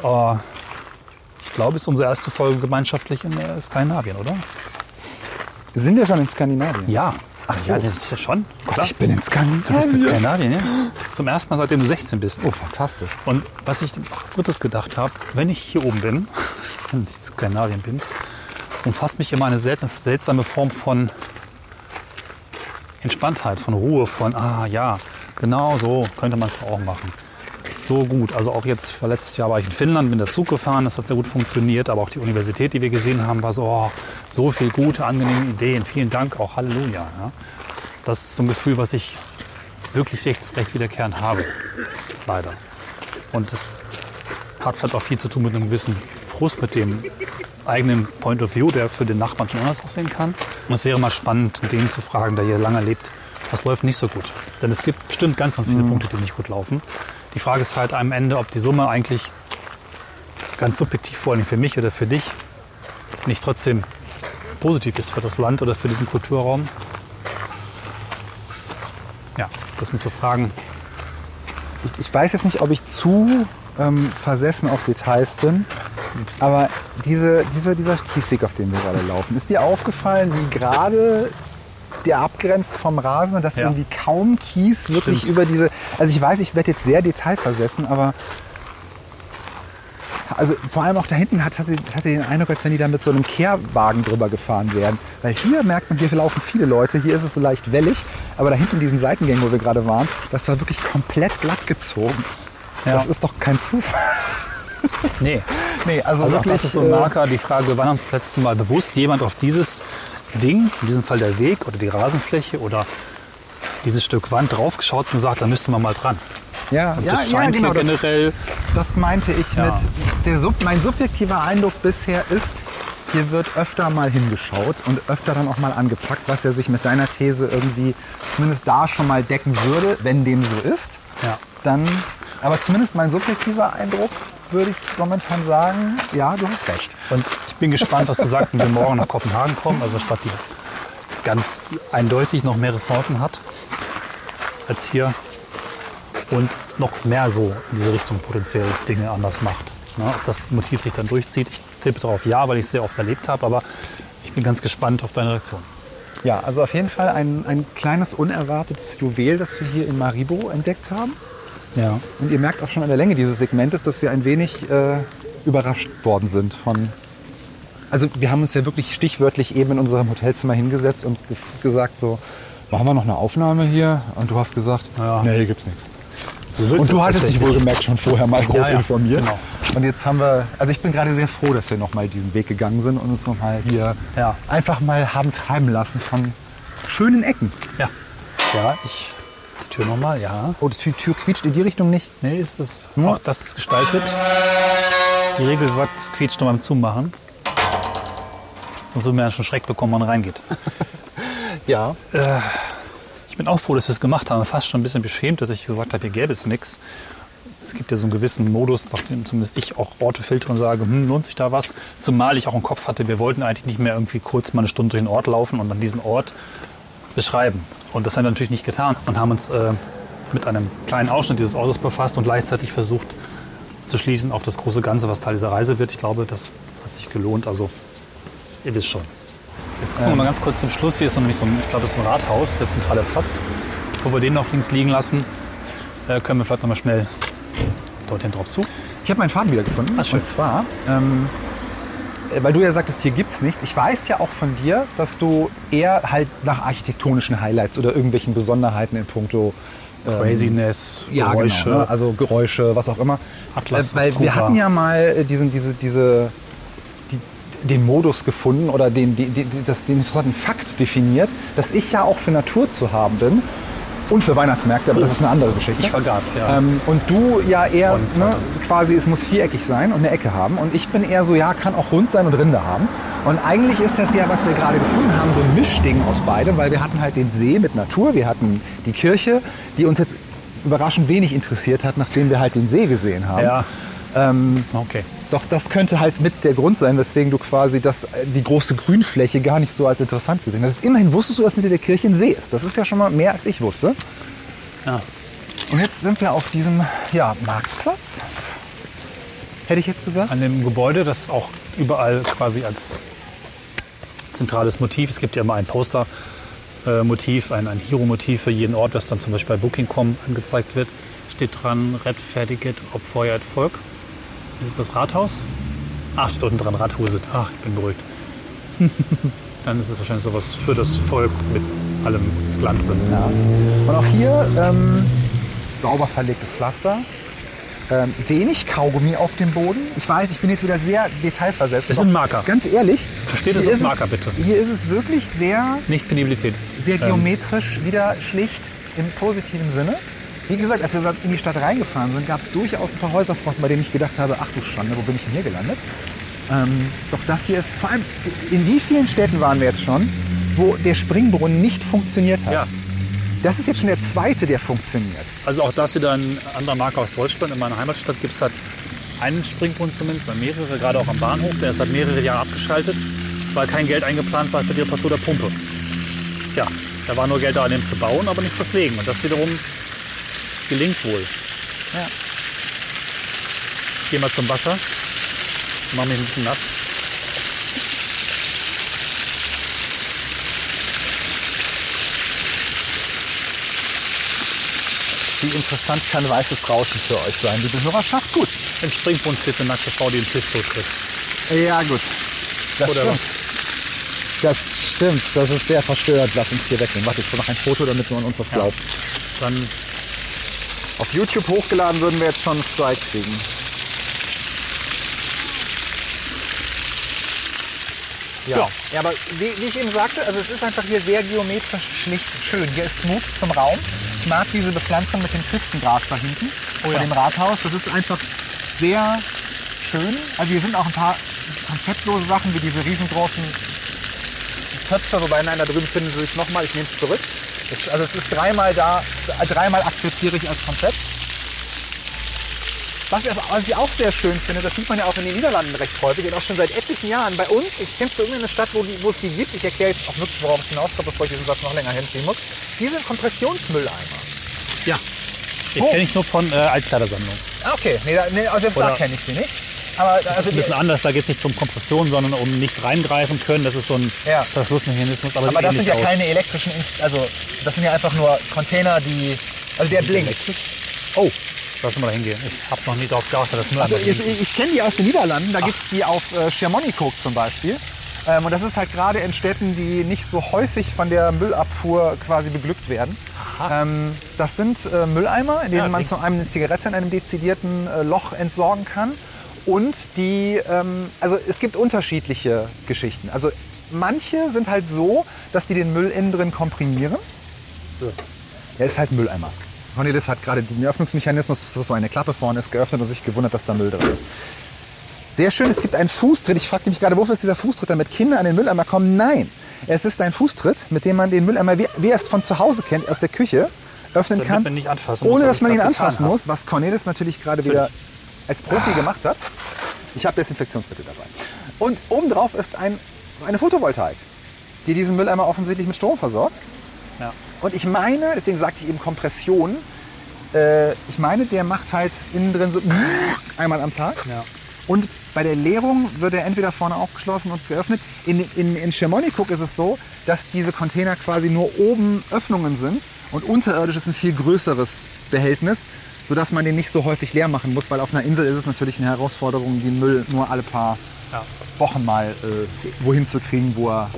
ich glaube, ist unsere erste Folge gemeinschaftlich in Skandinavien, oder? Sind wir schon in Skandinavien? Ja. Ach so. Ja, das ist ja schon. Gott, ich bin in Skandinavien. Du bist in Skandinavien, ja? Zum ersten Mal, seitdem du 16 bist. Oh, fantastisch. Und was ich als drittes gedacht habe, wenn ich hier oben bin, wenn ich in Skandinavien bin, umfasst mich immer eine seltsame Form von Entspanntheit, von Ruhe, von, ja, genau so könnte man es doch auch machen. so gut. Also auch jetzt, letztes Jahr war ich in Finnland, bin der Zug gefahren, das hat sehr gut funktioniert. Aber auch die Universität, die wir gesehen haben, war so viel gute, angenehme Ideen. Vielen Dank, auch Halleluja. Ja. Das ist so ein Gefühl, was ich wirklich recht wiederkehrend habe. Leider. Und das hat vielleicht auch viel zu tun mit einem gewissen Frust, mit dem eigenen Point of View, der für den Nachbarn schon anders aussehen kann. Und es wäre mal spannend, den zu fragen, der hier lange lebt, was läuft nicht so gut. Denn es gibt bestimmt ganz viele Punkte, die nicht gut laufen. Die Frage ist halt am Ende, ob die Summe eigentlich ganz subjektiv, vor allem für mich oder für dich, nicht trotzdem positiv ist für das Land oder für diesen Kulturraum. Ja, das sind so Fragen. Ich weiß jetzt nicht, ob ich zu versessen auf Details bin, aber dieser Kiesweg, auf dem wir gerade laufen, ist dir aufgefallen, wie gerade der abgrenzt vom Rasen und dass irgendwie kaum Kies wirklich über diese... Also ich weiß, ich werde jetzt sehr detailversessen, aber... Also vor allem auch da hinten hatte den Eindruck, als wenn die da mit so einem Kehrwagen drüber gefahren werden. Weil hier merkt man, hier laufen viele Leute, hier ist es so leicht wellig, aber da hinten in diesen Seitengängen, wo wir gerade waren, das war wirklich komplett glatt gezogen. Ja. Das ist doch kein Zufall. Nee, also auch wirklich, das ist so ein Marker, die Frage, wann haben uns das letzte Mal bewusst jemand auf dieses Ding, in diesem Fall der Weg oder die Rasenfläche oder dieses Stück Wand draufgeschaut und gesagt, da müsste man mal dran. Ja, und das scheint genau, hier generell... Das meinte ich mit... Mein subjektiver Eindruck bisher ist, hier wird öfter mal hingeschaut und öfter dann auch mal angepackt, was ja sich mit deiner These irgendwie zumindest da schon mal decken würde, wenn dem so ist. Ja. Dann, aber zumindest mein subjektiver Eindruck würde ich momentan sagen, ja, du hast recht. Und ich bin gespannt, was du sagst, wenn wir morgen nach Kopenhagen kommen, also Stadt, die ganz eindeutig noch mehr Ressourcen hat als hier und noch mehr so in diese Richtung potenziell Dinge anders macht. Ne? Ob das Motiv sich dann durchzieht, ich tippe darauf ja, weil ich es sehr oft erlebt habe, aber ich bin ganz gespannt auf deine Reaktion. Ja, also auf jeden Fall ein kleines unerwartetes Juwel, das wir hier in Maribo entdeckt haben. Ja. Und ihr merkt auch schon an der Länge dieses Segmentes, dass wir ein wenig überrascht worden sind von... Also wir haben uns ja wirklich stichwörtlich eben in unserem Hotelzimmer hingesetzt und gesagt so, machen wir noch eine Aufnahme hier? Und du hast gesagt, nee, hier gibt's nichts. Und du hattest dich wohlgemerkt schon vorher mal grob informiert. Genau. Und jetzt haben wir, also ich bin gerade sehr froh, dass wir noch mal diesen Weg gegangen sind und uns noch mal hier einfach mal haben treiben lassen von schönen Ecken. Ja, die Tür noch mal, Oh, die Tür quietscht in die Richtung nicht? Nee, ist es. Auch das ist gestaltet. Die Regel sagt, es quietscht nur beim Zumachen. Sonst würde man ja schon Schreck bekommen, wenn man reingeht. Ja. Ich bin auch froh, dass wir es gemacht haben. Fast schon ein bisschen beschämt, dass ich gesagt habe, hier gäbe es nichts. Es gibt ja so einen gewissen Modus, nachdem zumindest ich auch Orte filtere und sage, lohnt sich da was? Zumal ich auch im Kopf hatte, wir wollten eigentlich nicht mehr irgendwie kurz mal eine Stunde durch den Ort laufen und dann diesen Ort beschreiben. Und das haben wir natürlich nicht getan und haben uns mit einem kleinen Ausschnitt dieses Ortes befasst und gleichzeitig versucht zu schließen auf das große Ganze, was Teil dieser Reise wird. Ich glaube, das hat sich gelohnt. Also, ihr wisst schon. Jetzt gucken wir mal ganz kurz zum Schluss. Hier ist nämlich so ein, ich glaube, das ist ein Rathaus, der zentrale Platz. Bevor wir den noch links liegen lassen, können wir vielleicht noch mal schnell dorthin drauf zu. Ich habe meinen Faden wieder gefunden. Ach, schön. Und zwar, weil du ja sagtest, hier gibt's nicht. Ich weiß ja auch von dir, dass du eher halt nach architektonischen Highlights oder irgendwelchen Besonderheiten in puncto Craziness, Geräusche. Ja, genau, ne? Also Geräusche, was auch immer. Atlas, weil wir hatten ja mal den Modus gefunden oder den interessanten Fakt definiert, dass ich ja auch für Natur zu haben bin und für Weihnachtsmärkte, aber das ist eine andere Geschichte. Ich vergaß, ja. Und du ja eher quasi, es muss viereckig sein und eine Ecke haben und ich bin eher so, ja, kann auch rund sein und Rinde haben. Und eigentlich ist das ja, was wir gerade gefunden haben, so ein Mischding aus beidem, weil wir hatten halt den See mit Natur, wir hatten die Kirche, die uns jetzt überraschend wenig interessiert hat, nachdem wir halt den See gesehen haben. Ja. Okay. Doch das könnte halt mit der Grund sein, weswegen du quasi die große Grünfläche gar nicht so als interessant gesehen hast. Immerhin wusstest du, dass hinter der Kirche ein See ist. Das ist ja schon mal mehr, als ich wusste. Ja. Und jetzt sind wir auf diesem Marktplatz. Hätte ich jetzt gesagt. An dem Gebäude, das auch überall quasi als zentrales Motiv. Es gibt ja immer ein Poster-Motiv, ein Hero-Motiv für jeden Ort, das dann zum Beispiel bei Booking.com angezeigt wird. Steht dran, rechtfertiget, ob Feuer et Volk. Ist es das Rathaus? Ach, steht unten dran, Rathuset. Ach, ich bin beruhigt. Dann ist es wahrscheinlich sowas für das Volk mit allem Glanze. Ja. Und auch hier sauber verlegtes Pflaster. Wenig Kaugummi auf dem Boden. Ich weiß, ich bin jetzt wieder sehr detailversetzt. Das sind Marker. Ganz ehrlich. Versteht es als Marker, bitte. Hier ist es wirklich sehr, Nicht Penibilität. sehr geometrisch, wieder schlicht im positiven Sinne. Wie gesagt, als wir in die Stadt reingefahren sind, gab es durchaus ein paar Häuserfronten, bei denen ich gedacht habe, ach du Schande, wo bin ich denn hier gelandet? Doch das hier ist, vor allem, in wie vielen Städten waren wir jetzt schon, wo der Springbrunnen nicht funktioniert hat? Ja. Das ist jetzt schon der zweite, der funktioniert. Also auch das wieder ein anderer Marker aus Deutschland. In meiner Heimatstadt gibt es halt einen Springbrunnen zumindest, oder mehrere, gerade auch am Bahnhof. Der ist seit mehrere Jahre abgeschaltet, weil kein Geld eingeplant war für die Reparatur der Pumpe. Tja, da war nur Geld da, den zu bauen, aber nicht zu pflegen. Und das wiederum gelingt wohl. Ja. Ich gehe mal zum Wasser, mache mich ein bisschen nass. Wie interessant kann weißes Rauschen für euch sein, liebe Hörerschaft? Gut. Im Springbrunnen steht eine nackte Frau, die den Fisch totkriegt. Ja, gut. Das Oder stimmt. Das stimmt. Das ist sehr verstörend. Lass uns hier wegnehmen. Warte, ich will noch ein Foto, damit man uns was glaubt. Dann Auf YouTube hochgeladen würden wir jetzt schon einen Strike kriegen. Ja. Ja, aber wie ich eben sagte, also es ist einfach hier sehr geometrisch schlicht schön. Hier ist Mut zum Raum. Ich mag diese Bepflanzung mit dem Christengras da hinten vor dem Rathaus. Das ist einfach sehr schön. Also hier sind auch ein paar konzeptlose Sachen wie diese riesengroßen Töpfe, wobei nein, da drüben finden sie sich nochmal. Ich nehme es zurück. Also es ist dreimal da, dreimal akzeptiere ich als Konzept. Was ich auch sehr schön finde, das sieht man ja auch in den Niederlanden recht häufig und auch schon seit etlichen Jahren. Bei uns, ich kenne so irgendeine Stadt, wo es die gibt, ich erkläre jetzt auch wirklich, worauf es hinauskommt, bevor ich diesen Satz noch länger hinziehen muss, diese Kompressionsmülleimer. ja, die kenne ich nur von Altkleidersammlungen. Ah, okay, also selbst da Oder- kenne ich sie nicht. Aber Das ist ein bisschen anders, da geht es nicht zum Kompression, sondern um nicht reingreifen können. Das ist so ein Ja. Verschlussmechanismus. Aber aber sieht das sind ähnlich ja aus. keine elektrischen, also das sind ja einfach nur Container, also der blinkt. Elektrisch? Oh, lass mal da hingehen. Ich habe noch nie drauf geachtet, dass Müll Also einfach ich kenne die aus den Niederlanden, da gibt es die auf Schermonikoog zum Beispiel. Und das ist halt gerade in Städten, die nicht so häufig von der Müllabfuhr quasi beglückt werden. Das sind Mülleimer, in denen Ja, man klingt- zum einen eine Zigarette in einem dezidierten Loch entsorgen kann. Und also es gibt unterschiedliche Geschichten. Also manche sind halt so, dass die den Müll innen drin komprimieren. Ja, ist halt ein Mülleimer. Cornelis hat gerade den Öffnungsmechanismus, so eine Klappe vorne ist, geöffnet und sich gewundert, dass da Müll drin ist. Sehr schön, es gibt einen Fußtritt. Ich fragte mich gerade, wofür ist dieser Fußtritt, damit Kinder an den Mülleimer kommen? Nein, es ist ein Fußtritt, mit dem man den Mülleimer, wie er es von zu Hause kennt, aus der Küche öffnen Damit kann, man nicht anfassen muss, ohne was dass ich man ihn gerade getan anfassen habe. muss, was Cornelis natürlich gerade wieder als Profi gemacht hat. Ich habe Desinfektionsmittel dabei. Und obendrauf ist eine Photovoltaik, die diesen Mülleimer offensichtlich mit Strom versorgt. Ja. Und ich meine, deswegen sagte ich eben Kompression, ich meine, der macht halt innen drin so einmal am Tag. Ja. Und bei der Leerung wird er entweder vorne aufgeschlossen und geöffnet. In Schermonikoog ist es so, dass diese Container quasi nur oben Öffnungen sind und unterirdisch ist ein viel größeres Behältnis, sodass man den nicht so häufig leer machen muss, weil auf einer Insel ist es natürlich eine Herausforderung, den Müll nur alle paar Ja. Wochen mal wohin zu kriegen, wo er...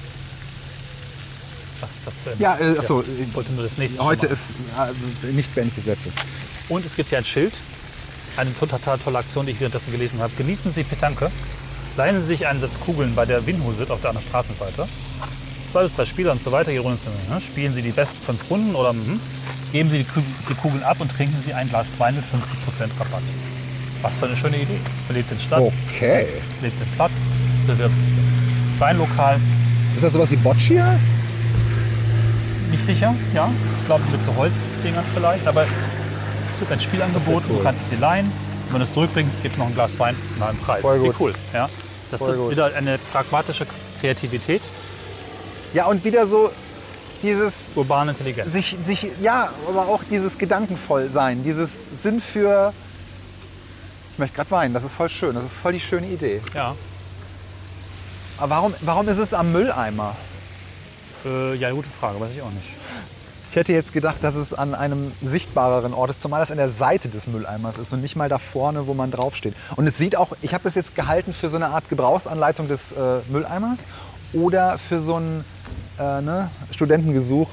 Was ist das zu Ende? Ja, achso, Ich wollte nur das nächste heute schon ist nicht beendete Sätze. mal. Und es gibt ja ein Schild. Eine total tolle Aktion, die ich währenddessen gelesen habe. Genießen Sie Petanque. Leihen Sie sich einen Satz Kugeln bei der Winhusit auf der anderen Straßenseite. 2 bis 3 Spieler und so weiter. Je Runde spielen Sie die besten 5 Runden oder geben Sie die Kugeln ab und trinken Sie ein Glas Wein mit 50% Rabatt. Was für eine schöne Idee. Es belebt den Stadt, Okay. es belebt den Platz, es bewirbt das Weinlokal. Ist das sowas wie Boccia? Nicht sicher, ja. Ich glaube mit so Holzdingern vielleicht, aber es wird ein Spielangebot, cool. du kannst es dir leihen. Und wenn du es zurückbringst, gibt es noch ein Glas Wein zu einem Preis. Voll gut. Wie cool. Ja. Das Voll ist gut. wieder eine pragmatische Kreativität, Ja, und wieder so dieses urbane Intelligenz. ja, aber auch dieses Gedankenvollsein, dieses Sinn für... Ich möchte gerade weinen, das ist voll schön, das ist voll die schöne Idee. Ja. Aber warum ist es am Mülleimer? Ja, gute Frage, weiß ich auch nicht. Ich hätte jetzt gedacht, dass es an einem sichtbareren Ort ist, zumal es an der Seite des Mülleimers ist und nicht mal da vorne, wo man draufsteht. Und es sieht auch, ich habe das jetzt gehalten für so eine Art Gebrauchsanleitung des Mülleimers oder für so ein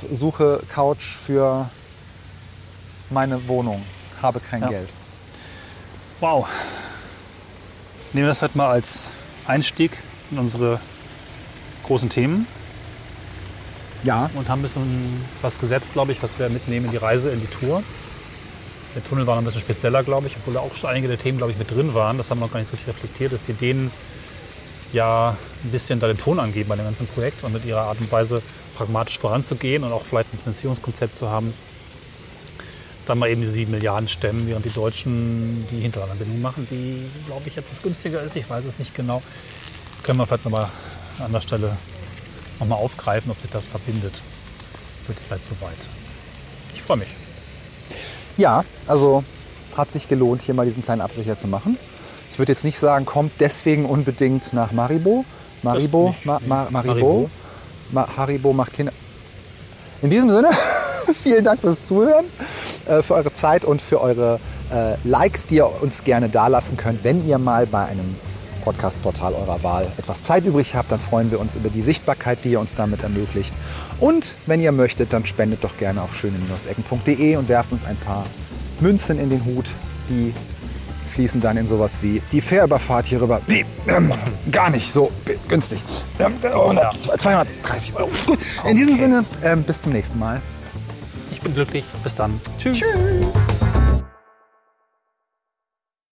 Suche Couch für meine Wohnung. Habe kein Ja. Geld. Wow. Nehmen wir das halt mal als Einstieg in unsere großen Themen. Ja. Und haben ein bisschen was gesetzt, glaube ich, was wir mitnehmen in die Reise, in die Tour. Der Tunnel war noch ein bisschen spezieller, glaube ich, obwohl da auch schon einige der Themen, glaube ich, mit drin waren. Das haben wir noch gar nicht so richtig reflektiert, dass die Dänen ja ein bisschen da den Ton angeben bei dem ganzen Projekt und mit ihrer Art und Weise pragmatisch voranzugehen und auch vielleicht ein Finanzierungskonzept zu haben. Dann mal eben die 7 Milliarden stemmen, während die Deutschen die Hinterlandanbindung machen, die, glaube ich, etwas günstiger ist. Ich weiß es nicht genau. Können wir vielleicht nochmal an der Stelle nochmal aufgreifen, ob sich das verbindet. Wird es halt soweit. Ich freue mich. Ja, also hat sich gelohnt, hier mal diesen kleinen Abstecher zu machen. Ich würde jetzt nicht sagen, kommt deswegen unbedingt nach Maribor. Maribor macht Kinder. In diesem Sinne, vielen Dank fürs Zuhören, für eure Zeit und für eure Likes, die ihr uns gerne dalassen könnt. Wenn ihr mal bei einem Podcast-Portal eurer Wahl etwas Zeit übrig habt, dann freuen wir uns über die Sichtbarkeit, die ihr uns damit ermöglicht. Und wenn ihr möchtet, dann spendet doch gerne auf schöne-ecken.de und werft uns ein paar Münzen in den Hut. Die fließen dann in sowas wie die Fährüberfahrt hier rüber. Die gar nicht so günstig. 230 Euro. Gut, in diesem Sinne, bis zum nächsten Mal. Ich bin glücklich. Bis dann. Tschüss. Tschüss.